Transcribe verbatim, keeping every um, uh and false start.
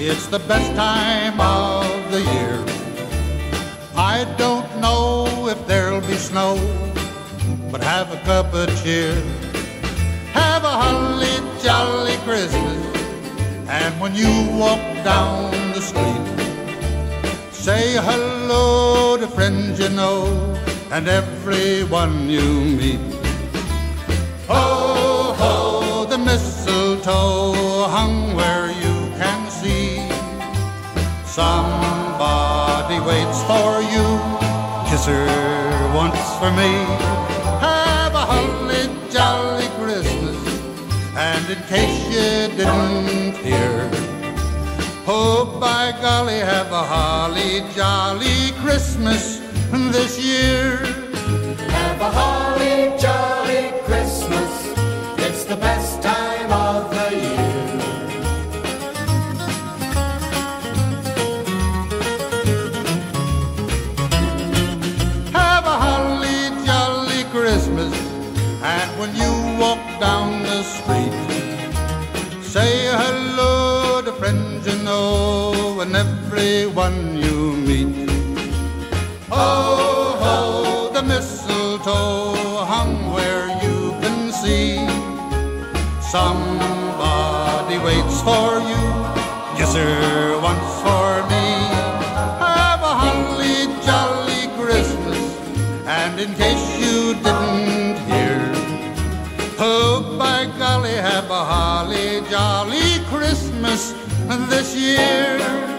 It's the best time of the year. I don't know if there'll be snow, but have a cup of cheer. Have a holly jolly Christmas, and when you walk down the street, say hello to friends you know and everyone you meet. Ho, ho, the mistletoe hung where you can see. Somebody waits for you, kiss her once for me. Have a holly jolly Christmas, and in case you didn't hear, oh, by golly, have a holly jolly Christmas this year. Have a holly jolly Christmas, it's the best time of the year. Have a holly jolly Christmas, and when you walk down the street, say hello to friends you know and everyone you meet. Ho, ho, the mistletoe hung where you can see. Somebody waits for you, kiss her once for me. Have a holly jolly Christmas, and in case you didn't hear, oh, by golly, have a holly jolly Christmas this year.